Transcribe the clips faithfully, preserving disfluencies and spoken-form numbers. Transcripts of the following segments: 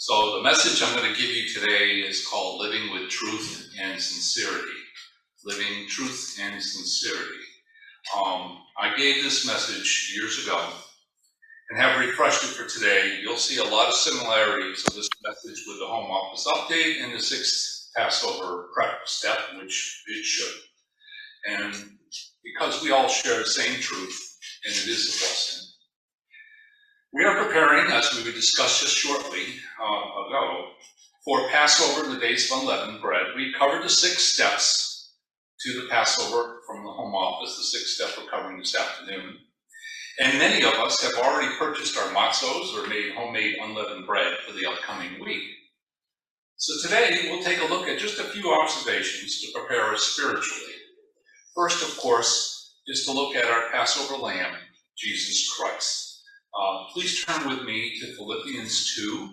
So the message I'm going to give you today is called Living with Truth and Sincerity. Living Truth and Sincerity. Um, I gave this message years ago and have refreshed it for today. You'll see a lot of similarities of this message with the Home Office Update and the sixth Passover prep step, which it should. And because we all share the same truth, and it is a blessing. We are preparing, as we would discuss just shortly uh, ago, for Passover in the days of unleavened bread. We covered the six steps to the Passover from the home office, the sixth step we're covering this afternoon. And many of us have already purchased our matzos or made homemade unleavened bread for the upcoming week. So today we'll take a look at just a few observations to prepare us spiritually. First, of course, is to look at our Passover lamb, Jesus Christ. Uh, please turn with me to Philippians two.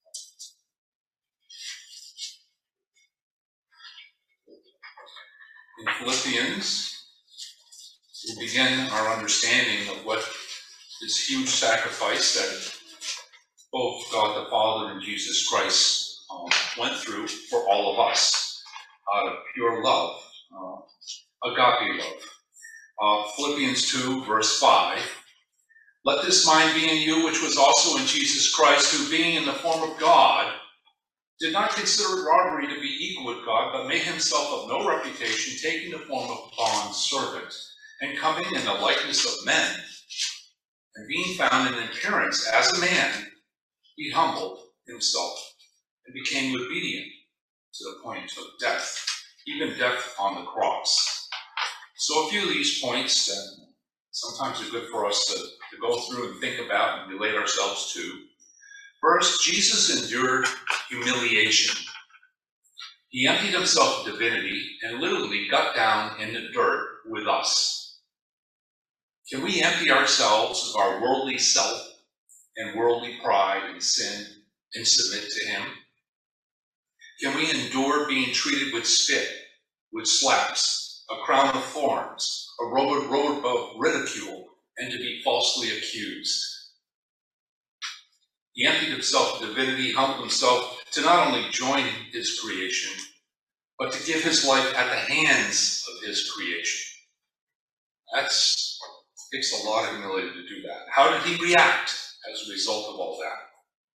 In Philippians, we begin our understanding of what this huge sacrifice that both God the Father and Jesus Christ um, went through for all of us out of pure love, uh, agape love. Uh, Philippians two, verse five. Let this mind be in you, which was also in Jesus Christ, who being in the form of God, did not consider it robbery to be equal with God, but made himself of no reputation, taking the form of a bond servant, and coming in the likeness of men, and being found in appearance as a man, he humbled himself, and became obedient to the point of death, even death on the cross. So a few of these points that sometimes are good for us to, to go through and think about and relate ourselves to. First, Jesus endured humiliation. He emptied himself of divinity and literally got down in the dirt with us. Can we empty ourselves of our worldly self and worldly pride and sin and submit to him? Can we endure being treated with spit, with slaps, a crown of thorns, a robe, robe of ridicule, and to be falsely accused? He emptied himself of divinity, humbled himself to not only join his creation, but to give his life at the hands of his creation. That takes a lot of humility to do that. How did he react as a result of all that?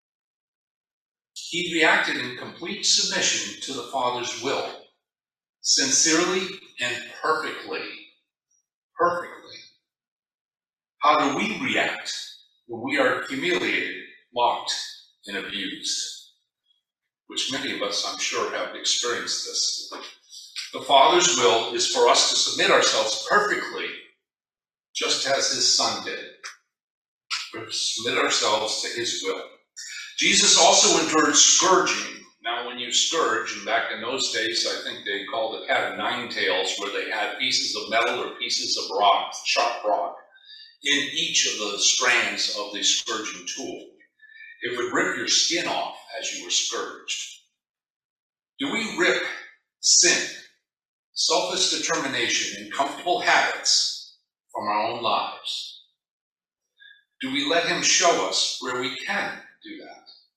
He reacted in complete submission to the Father's will, sincerely and perfectly. Perfectly. How do we react when we are humiliated, mocked, and abused? Which many of us, I'm sure, have experienced this. The Father's will is for us to submit ourselves perfectly, just as his Son did. We submit ourselves to his will. Jesus also endured scourging. Now, when you scourge, and back in those days, I think they called it had nine tails, where they had pieces of metal or pieces of rock, sharp rock, in each of the strands of the scourging tool. It would rip your skin off as you were scourged. Do we rip sin, selfish determination, and comfortable habits from our own lives? Do we let him show us where we can do that?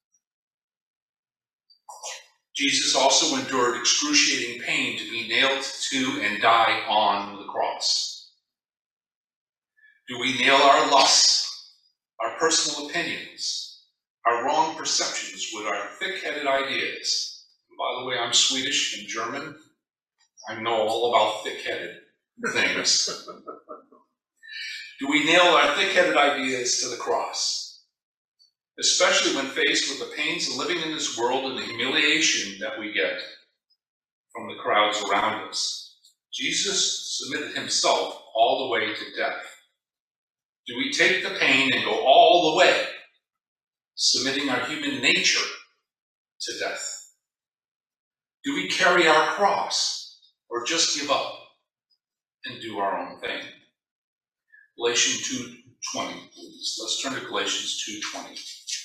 Jesus also endured excruciating pain to be nailed to and die on the cross. Do we nail our lusts, our personal opinions, our wrong perceptions with our thick-headed ideas? And by the way, I'm Swedish and German. I know all about thick-headed things. Do we nail our thick-headed ideas to the cross? Especially when faced with the pains of living in this world and the humiliation that we get from the crowds around us. Jesus submitted himself all the way to death. Do we take the pain and go all the way, submitting our human nature to death? Do we carry our cross or just give up and do our own thing? Galatians two twenty, please. Let's turn to Galatians two twenty.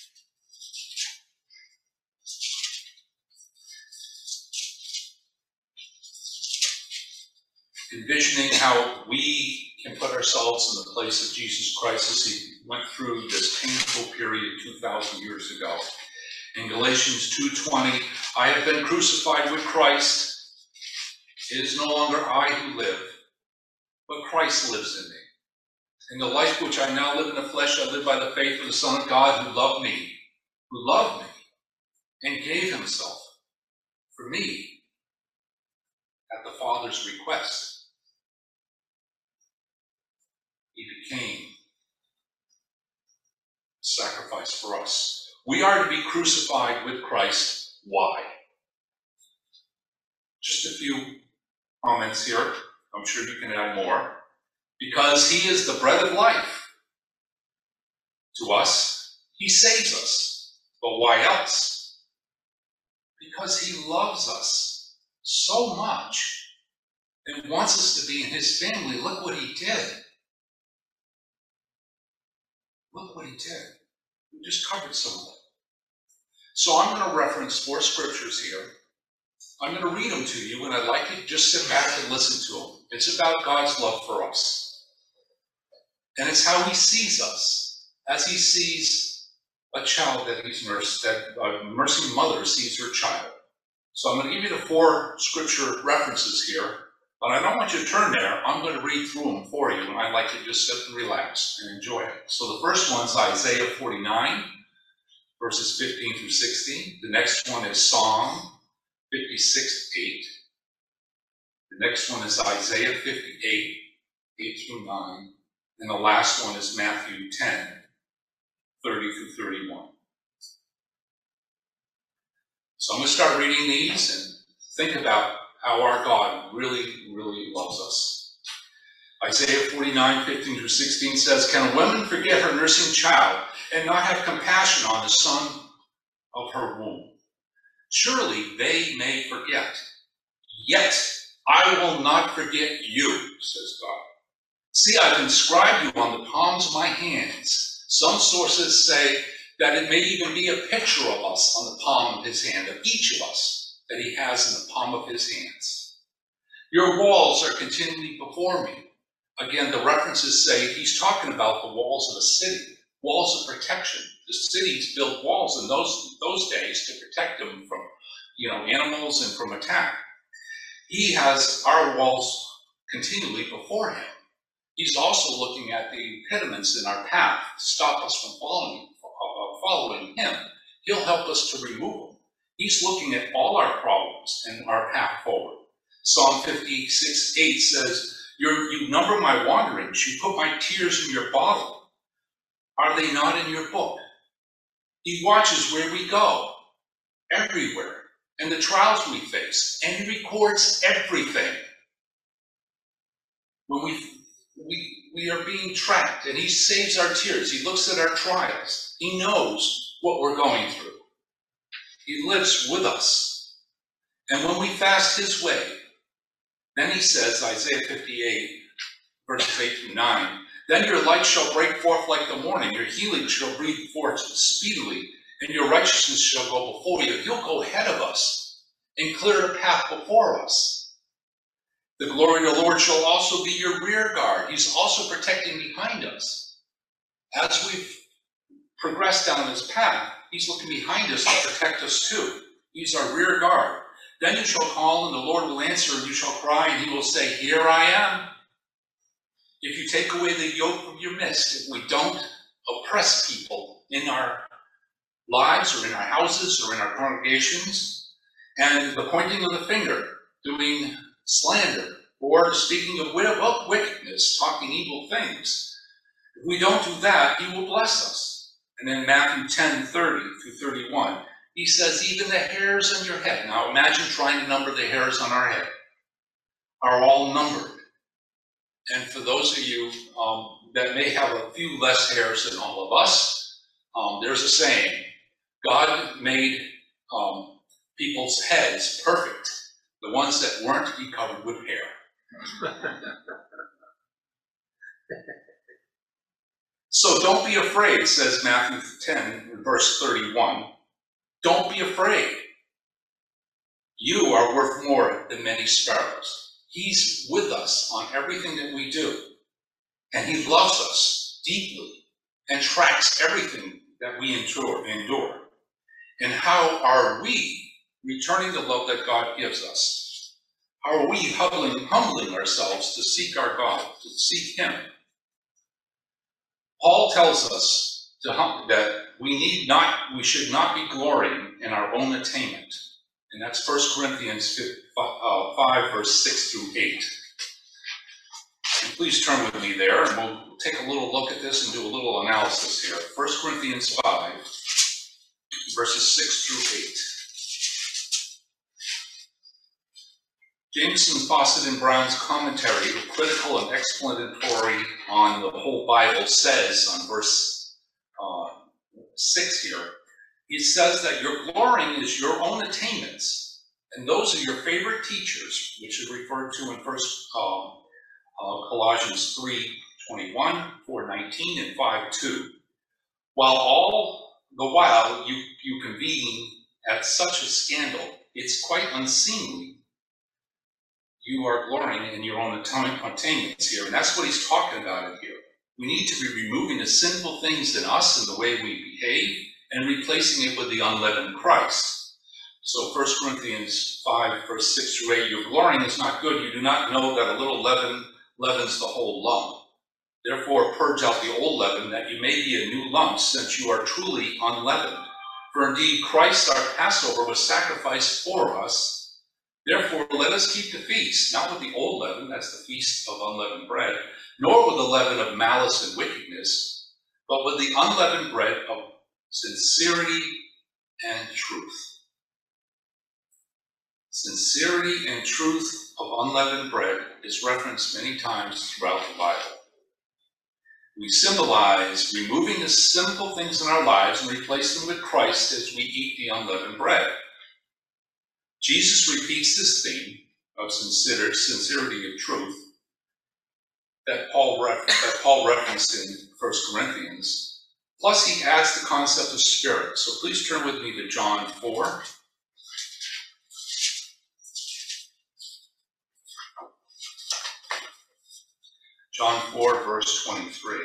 Envisioning how we can put ourselves in the place of Jesus Christ as he went through this painful period two thousand years ago. In Galatians two twenty, I have been crucified with Christ. It is no longer I who live, but Christ lives in me. In the life which I now live in the flesh, I live by the faith of the Son of God who loved me, who loved me, and gave himself for me at the Father's request. He became a sacrifice for us. We are to be crucified with Christ. Why? Just a few comments here. I'm sure you can add more. Because he is the bread of life to us. He saves us. But why else? Because he loves us so much and wants us to be in his family. Look what he did. Look what he did. We just covered some of it. So I'm going to reference four scriptures here. I'm going to read them to you, and I'd like you to just sit back and listen to them. It's about God's love for us. And it's how he sees us, as he sees a child that he's nursed, that a nursing mother sees her child. So I'm going to give you the four scripture references here, but I don't want you to turn there. I'm going to read through them for you, and I'd like you to just sit and relax and enjoy it. So the first one's Isaiah forty-nine, verses fifteen through sixteen. The next one is Psalm fifty-six, eight. The next one is Isaiah fifty-eight, eight through nine. And the last one is Matthew ten, thirty through thirty-one. So I'm going to start reading these and think about how our God really, really loves us. Isaiah forty-nine, fifteen through sixteen says, "Can a woman forget her nursing child and not have compassion on the son of her womb? Surely they may forget. Yet I will not forget you, says God. See, I've inscribed you on the palms of my hands." Some sources say that it may even be a picture of us on the palm of his hand, of each of us that he has in the palm of his hands. "Your walls are continually before me." Again, the references say he's talking about the walls of a city, walls of protection. The cities built walls in those, those days to protect them from, you know, animals and from attack. He has our walls continually before him. He's also looking at the impediments in our path to stop us from following, uh, following him. He'll help us to remove them. He's looking at all our problems and our path forward. Psalm fifty-six, eight says, You're, you number my wanderings, you put my tears in your bottle. Are they not in your book? He watches where we go, everywhere, and the trials we face, and he records everything. When we, we, we are being tracked, and he saves our tears, he looks at our trials, he knows what we're going through. He lives with us. And when we fast his way, then he says, Isaiah fifty-eight, verses eight through nine, "Then your light shall break forth like the morning, your healing shall breathe forth speedily, and your righteousness shall go before you." He'll go ahead of us and clear the path before us. "The glory of the Lord shall also be your rear guard." He's also protecting behind us. As we've progressed down this path, he's looking behind us to protect us too. He's our rear guard. "Then you shall call, and the Lord will answer, and you shall cry, and he will say, Here I am." If you take away the yoke from your midst, if we don't oppress people in our lives or in our houses or in our congregations, and the pointing of the finger, doing slander, or speaking of wickedness, talking evil things, if we don't do that, he will bless us. And then Matthew ten, thirty through thirty-one, he says, even the hairs on your head. Now imagine trying to number the hairs on our head. Are all numbered. And for those of you um, that may have a few less hairs than all of us, um, there's a saying, God made um, people's heads perfect. The ones that weren't, he covered with hair. So don't be afraid, says Matthew ten, verse thirty-one. Don't be afraid. You are worth more than many sparrows. He's with us on everything that we do. And he loves us deeply and tracks everything that we endure. endure. And how are we returning the love that God gives us? How are we humbling, humbling ourselves to seek our God, to seek Him? Paul tells us to hum, that we need not, we should not be glorying in our own attainment. And that's First Corinthians five, verse six through eight. And please turn with me there, and we'll take a little look at this and do a little analysis here. First Corinthians five, verses six through eight. Jameson, Fawcett, and Brown's commentary, critical and explanatory on the whole Bible, says on verse uh, six here, he says that your glorying is your own attainments, and those are your favorite teachers, which is referred to in First uh, uh, Colossians three twenty-one, four nineteen, and five two. While all the while you, you convene at such a scandal, it's quite unseemly. You are glorying in your own attainments here, and that's what he's talking about in here. We need to be removing the sinful things in us and the way we behave and replacing it with the unleavened Christ. So First Corinthians five, verse six through eight, your glorying is not good. You do not know that a little leaven leavens the whole lump. Therefore purge out the old leaven, that you may be a new lump, since you are truly unleavened. For indeed Christ our Passover was sacrificed for us. Therefore, let us keep the feast, not with the old leaven, that's the feast of unleavened bread, nor with the leaven of malice and wickedness, but with the unleavened bread of sincerity and truth. Sincerity and truth of unleavened bread is referenced many times throughout the Bible. We symbolize removing the sinful things in our lives and replace them with Christ as we eat the unleavened bread. Jesus repeats this theme of sincerity of truth that Paul, that Paul referenced in First Corinthians. Plus, he adds the concept of spirit. So please turn with me to John four. John four, verse twenty-three.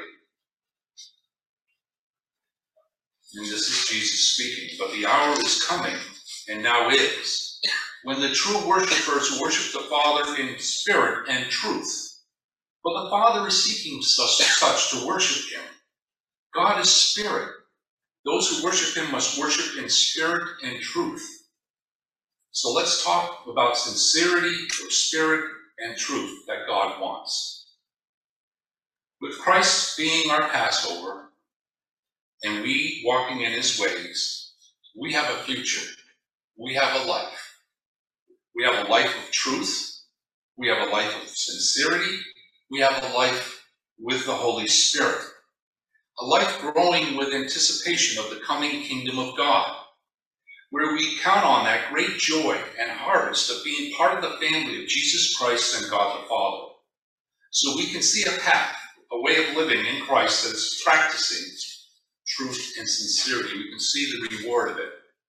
And this is Jesus speaking. But the hour is coming, and now is, when the true worshipers worship the Father in spirit and truth. But the Father is seeking such, such to worship him. God is spirit. Those who worship him must worship in spirit and truth. So let's talk about sincerity or spirit and truth that God wants. With Christ being our Passover and we walking in his ways, we have a future. We have a life. We have a life of truth. We have a life of sincerity. We have a life with the Holy Spirit. A life growing with anticipation of the coming kingdom of God, where we count on that great joy and harvest of being part of the family of Jesus Christ and God the Father. So we can see a path, a way of living in Christ that is practicing truth and sincerity. We can see the reward of it.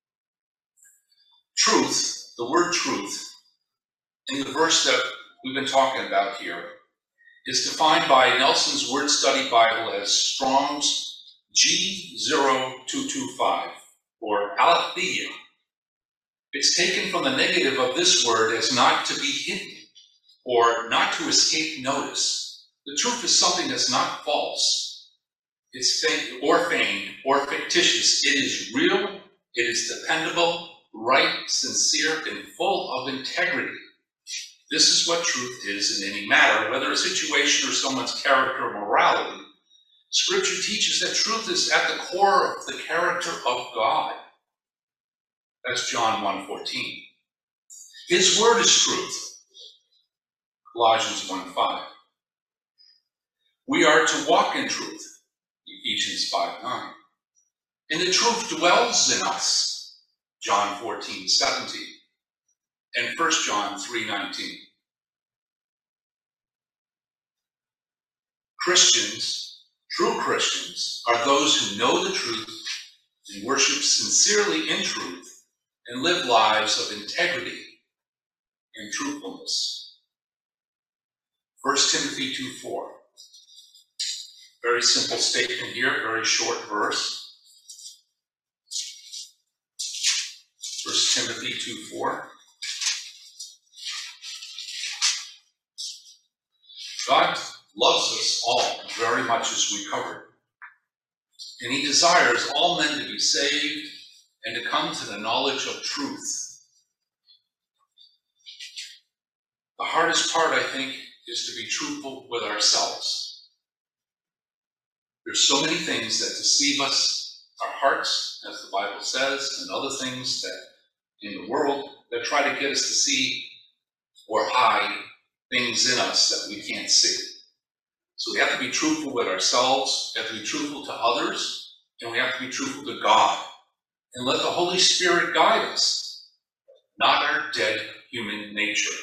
Truth, the word truth, in the verse that we've been talking about here, is defined by Nelson's Word Study Bible as Strong's G zero two two five, or aletheia. It's taken from the negative of this word as not to be hidden, or not to escape notice. The truth is something that's not false. It's feigned, or feigned, or fictitious. It is real, it is dependable, right, sincere, and full of integrity. This is what truth is in any matter, whether a situation or someone's character or morality. Scripture teaches that truth is at the core of the character of God. That's John one fourteen. His word is truth. Colossians one five. We are to walk in truth. Ephesians five nine. And the truth dwells in us. John fourteen seventeen. And First John three nineteen. Christians, true Christians, are those who know the truth and worship sincerely in truth and live lives of integrity and truthfulness. First Timothy two four. Very simple statement here, very short verse. First Timothy two four. God loves us all very much, as we covered, and he desires all men to be saved and to come to the knowledge of truth. The hardest part, I think, is to be truthful with ourselves. There's so many things that deceive us, our hearts, as the Bible says, and other things that in the world that try to get us to see or hide things in us that we can't see. So we have to be truthful with ourselves, we have to be truthful to others, and we have to be truthful to God. And let the Holy Spirit guide us, not our dead human nature.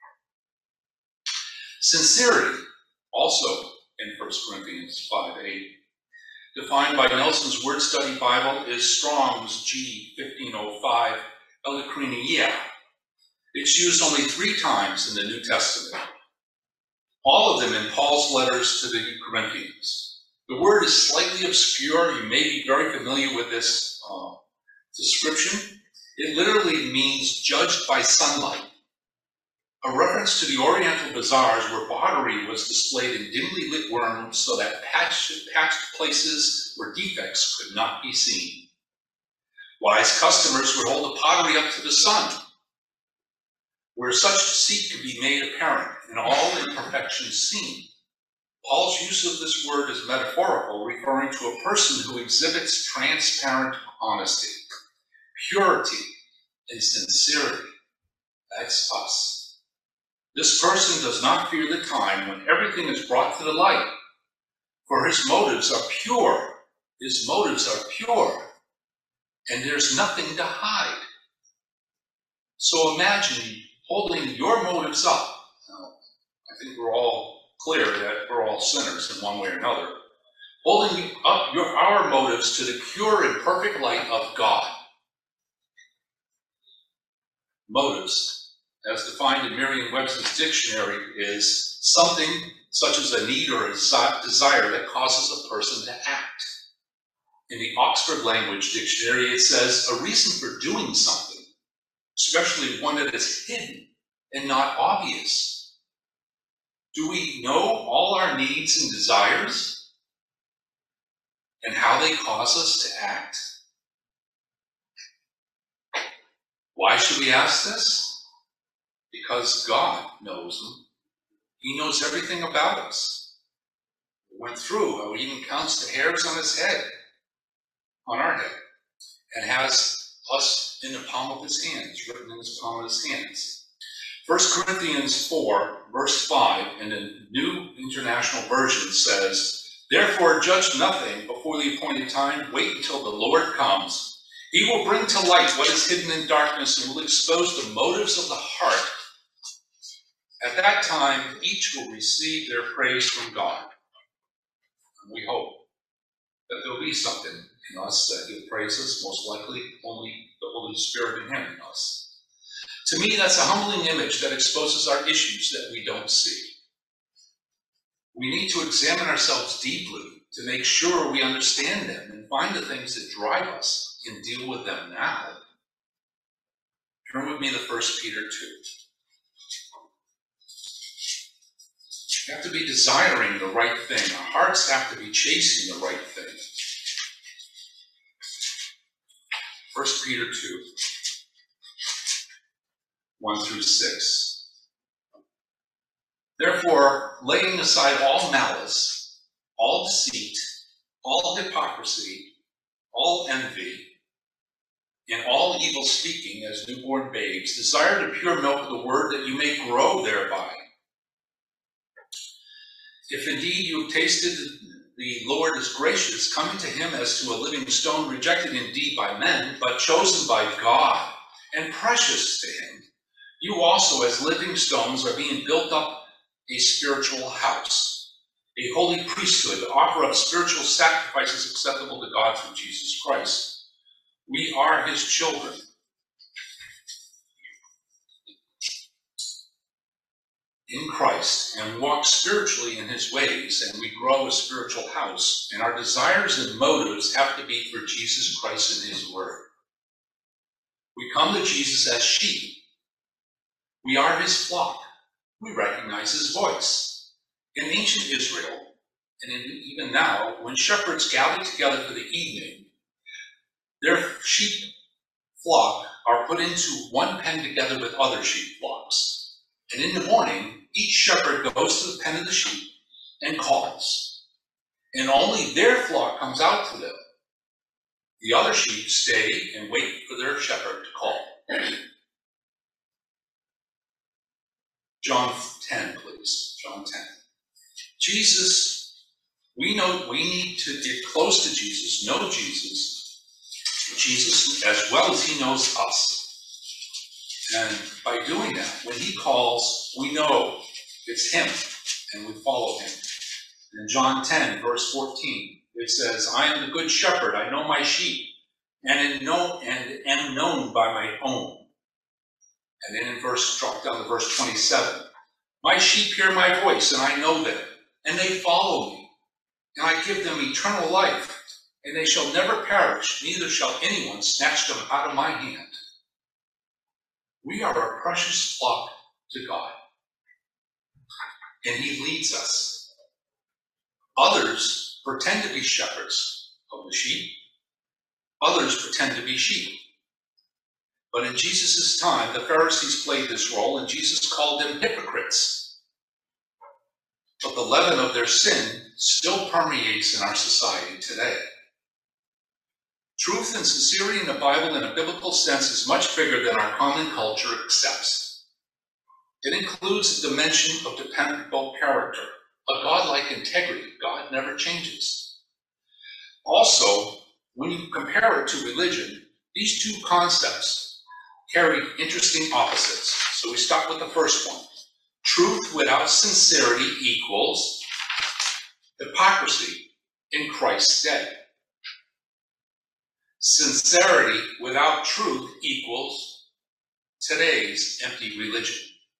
Sincerity, also in First Corinthians five eight, defined by Nelson's Word Study Bible, is Strong's G fifteen oh five, eilokrineia. It's used only three times in the New Testament, all of them in Paul's letters to the Corinthians. The word is slightly obscure. You may be very familiar with this uh, description. It literally means judged by sunlight, a reference to the Oriental bazaars where pottery was displayed in dimly lit rooms so that patched, patched places where defects could not be seen. Wise customers would hold the pottery up to the sun, where such deceit could be made apparent and all imperfections seen. Paul's use of this word is metaphorical, referring to a person who exhibits transparent honesty, purity, and sincerity. That's us. This person does not fear the time when everything is brought to the light, for his motives are pure. His motives are pure, and there's nothing to hide. So imagine holding your motives up. Now, I think we're all clear that we're all sinners in one way or another. Holding up your, our motives to the pure and perfect light of God. Motives, as defined in Merriam-Webster's dictionary, is something such as a need or a desire that causes a person to act. In the Oxford Language Dictionary, it says a reason for doing something, especially one that is hidden and not obvious. Do we know all our needs and desires and how they cause us to act? Why should we ask this? Because God knows them. He knows everything about us. We went through how he even counts the hairs on his head, on our head, and has us in the palm of his hands, written in the palm of his hands. First Corinthians four, verse five, in the New International Version says, "Therefore judge nothing before the appointed time. Wait until the Lord comes. He will bring to light what is hidden in darkness and will expose the motives of the heart. At that time, each will receive their praise from God." And we hope that there'll be something in us that he'll praise us, most likely only the Holy Spirit in him in us. To me, that's a humbling image that exposes our issues that we don't see. We need to examine ourselves deeply to make sure we understand them and find the things that drive us and deal with them now. Turn with me to First Peter two. We have to be desiring the right thing. Our hearts have to be chasing the right thing. First Peter two, one through six. "Therefore, laying aside all malice, all deceit, all hypocrisy, all envy, and all evil speaking as newborn babes, desire the pure milk of the word that you may grow thereby. If indeed you have tasted the Lord is gracious, coming to him as to a living stone, rejected indeed by men, but chosen by God, and precious to him, you also as living stones are being built up a spiritual house, a holy priesthood, to offer up spiritual sacrifices acceptable to God through Jesus Christ. We are his children. In Christ, and walk spiritually in his ways, and we grow a spiritual house, and our desires and motives have to be for Jesus Christ and his word. We come to Jesus as sheep. We are his flock. We recognize his voice. In ancient Israel, and in, even now, when shepherds gathered together for the evening, their sheep flock are put into one pen together with other sheep flocks. And in the morning, each shepherd goes to the pen of the sheep and calls. And only their flock comes out to them. The other sheep stay and wait for their shepherd to call. John ten, please. John ten. Jesus, we know we need to get close to Jesus, know Jesus, Jesus as well as he knows us. And by doing that, when he calls, we know it's him, and we follow him. In John ten, verse fourteen, it says, I am the good shepherd, I know my sheep, and am known, and am known by my own. And then in verse, drop down to verse twenty-seven, my sheep hear my voice, and I know them, and they follow me. And I give them eternal life, and they shall never perish, neither shall anyone snatch them out of my hand. We are a precious flock to God, and he leads us. Others pretend to be shepherds of the sheep. Others pretend to be sheep. But in Jesus' time, the Pharisees played this role, and Jesus called them hypocrites. But the leaven of their sin still permeates in our society today. Truth and sincerity in the Bible in a biblical sense is much bigger than our common culture accepts. It includes the dimension of dependable character, a godlike integrity. God never changes. Also, when you compare it to religion, these two concepts carry interesting opposites. So we start with the first one. Truth without sincerity equals hypocrisy in Christ's day. Sincerity without truth equals today's empty religion.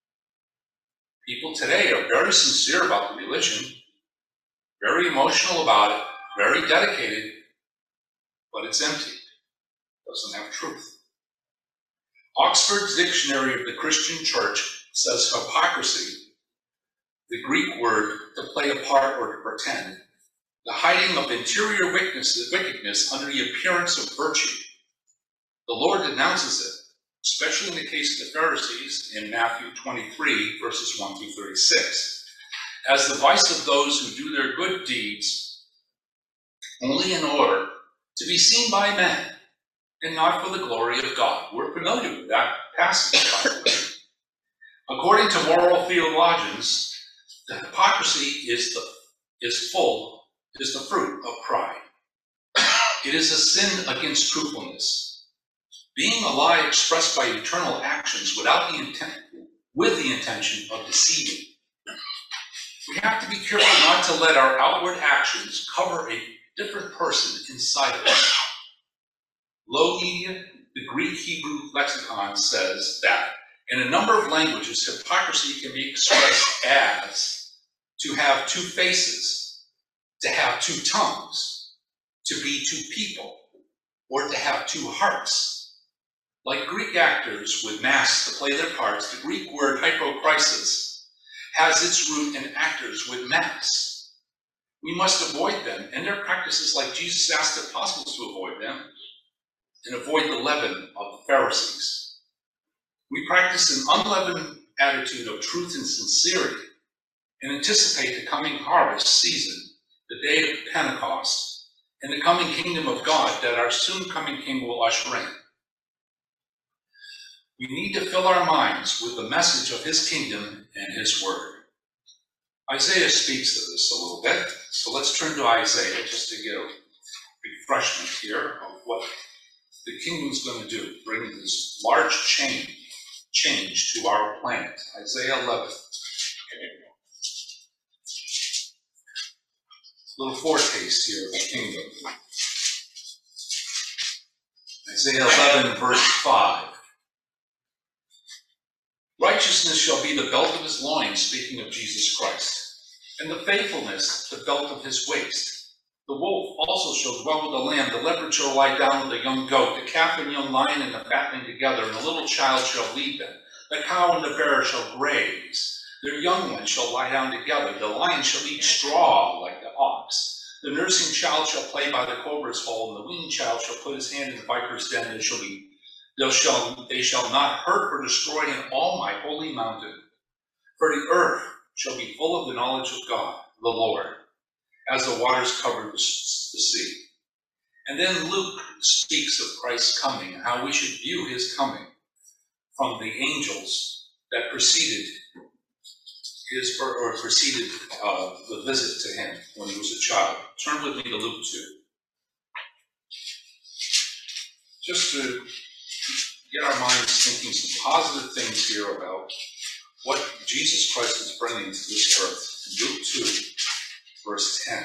People today are very sincere about the religion, very emotional about it, very dedicated, but it's empty. It doesn't have truth. Oxford's Dictionary of the Christian Church says hypocrisy, the Greek word to play a part or to pretend, the hiding of interior wickedness, wickedness under the appearance of virtue. The Lord denounces it, especially in the case of the Pharisees in Matthew twenty-three, verses one through thirty-six, as the vice of those who do their good deeds only in order to be seen by men and not for the glory of God. We're familiar with that passage, by the way. According to moral theologians, the hypocrisy is the is full, is the fruit of pride. It is a sin against truthfulness. Being a lie expressed by eternal actions without the intent, with the intention of deceiving. We have to be careful not to let our outward actions cover a different person inside of us. Logia, the Greek Hebrew lexicon, says that in a number of languages, hypocrisy can be expressed as to have two faces, to have two tongues, to be two people, or to have two hearts. Like Greek actors with masks to play their parts, the Greek word hypokrisis has its root in actors with masks. We must avoid them and their practices like Jesus asked the apostles to avoid them, and avoid the leaven of the Pharisees. We practice an unleavened attitude of truth and sincerity and anticipate the coming harvest season, the day of Pentecost, and the coming kingdom of God that our soon coming King will usher in. We need to fill our minds with the message of his kingdom and his word. Isaiah speaks to this a little bit, so let's turn to Isaiah just to get a refreshment here of what the kingdom's going to do, bring this large change, change to our planet. Isaiah eleven. A little foretaste here of the kingdom. Isaiah eleven, verse five. Righteousness shall be the belt of his loins, speaking of Jesus Christ, and the faithfulness the belt of his waist. The wolf also shall dwell with the lamb, the leopard shall lie down with the young goat, the calf and young lion and the fatling together, and the little child shall lead them. The cow and the bear shall graze, their young ones shall lie down together. The lion shall eat straw like the ox. The nursing child shall play by the cobra's hole, and the weaned child shall put his hand in the viper's den. They shall be, they shall, they shall not hurt or destroy in all my holy mountain. For the earth shall be full of the knowledge of God, the Lord, as the waters cover the, the sea. And then Luke speaks of Christ's coming and how we should view his coming from the angels that preceded his or preceded uh, the visit to him when he was a child. Turn with me to Luke two. Just to get our minds thinking some positive things here about what Jesus Christ is bringing to this earth. Luke two, verse ten.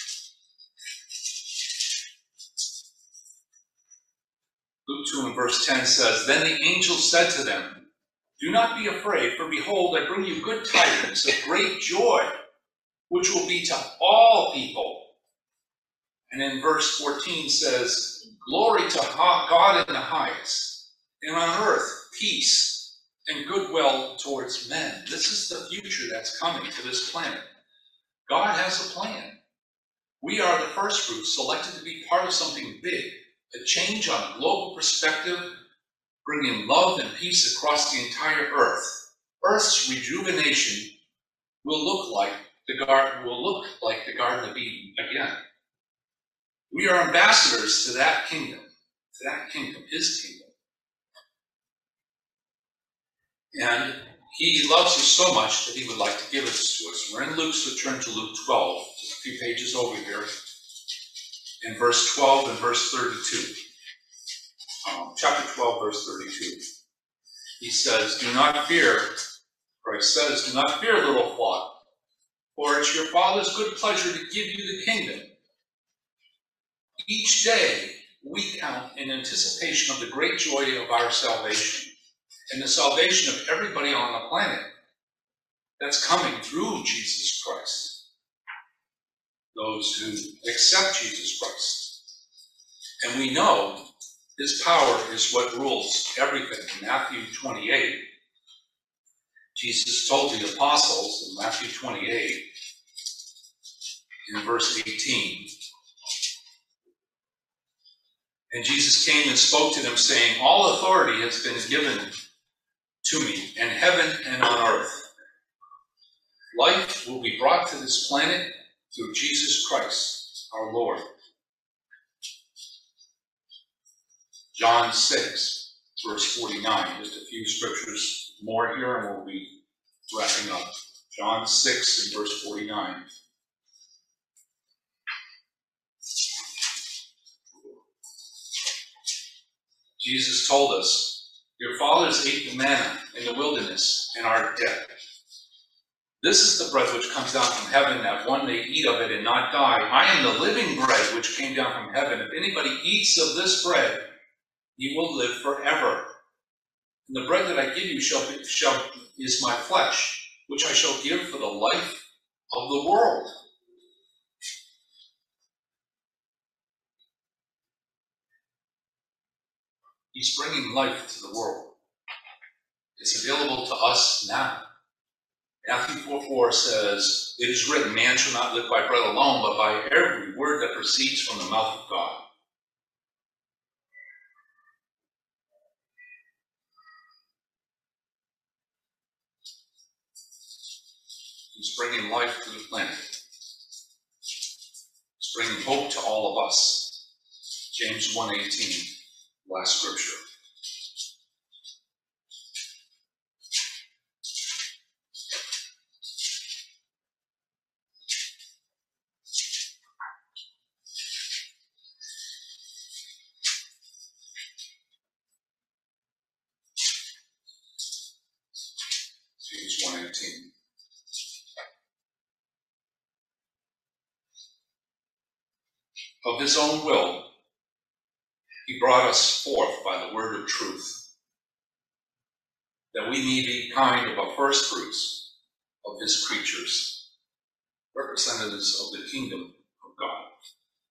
Luke two and verse ten says, Then the angel said to them, Do not be afraid, for behold, I bring you good tidings of great joy, which will be to all people. And then verse fourteen says, Glory to God in the highest, and on earth peace and goodwill towards men. This is the future that's coming to this planet. God has a plan. We are the first fruits selected to be part of something big, a change on a global perspective, bringing love and peace across the entire earth. Earth's rejuvenation will look like the garden will look like the Garden of Eden again. We are ambassadors to that kingdom, to that kingdom, his kingdom. And he loves us so much that he would like to give it to us. We're in Luke, so turn to Luke twelve, just a few pages over here, in verse twelve and verse thirty-two. Um, chapter twelve, verse thirty-two. He says, Do not fear, Christ says, Do not fear, little flock, for it's your Father's good pleasure to give you the kingdom. Each day we count in anticipation of the great joy of our salvation and the salvation of everybody on the planet that's coming through Jesus Christ. Those who accept Jesus Christ. And we know his power is what rules everything. In Matthew twenty-eight, Jesus told the apostles in Matthew twenty-eight, in verse eighteen, And Jesus came and spoke to them, saying, All authority has been given to me in heaven and on earth. Life will be brought to this planet through Jesus Christ, our Lord. John six, verse forty-nine. Just a few scriptures more here and we'll be wrapping up. John six and verse forty-nine. Jesus told us, Your fathers ate the manna in the wilderness and are dead. This is the bread which comes down from heaven, that one may eat of it and not die. I am the living bread which came down from heaven. If anybody eats of this bread, he will live forever. And the bread that I give you shall be, shall, is my flesh, which I shall give for the life of the world. He's bringing life to the world. It's available to us now. Matthew four four says, It is written, Man shall not live by bread alone, but by every word that proceeds from the mouth of God. He's bringing life to the planet. He's bringing hope to all of us. James one eighteen, last scripture. James one eighteen. Of his own will, he brought us forth by the word of truth, that we may be kind of a first fruits of his creatures, representatives of the kingdom of God.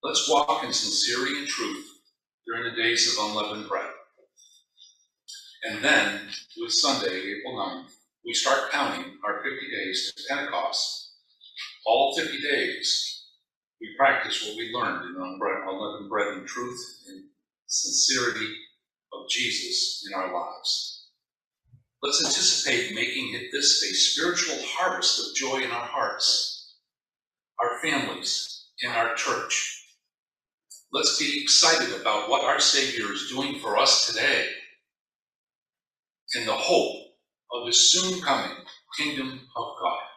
Let's walk in sincerity and truth during the days of unleavened bread. And then, with Sunday, April ninth, we start counting our fifty days to Pentecost. All fifty days, we practice what we learned in unleavened bread and truth and sincerity of Jesus in our lives. Let's anticipate making it this a spiritual harvest of joy in our hearts, our families, and our church. Let's be excited about what our Savior is doing for us today and the hope of his soon coming kingdom of God.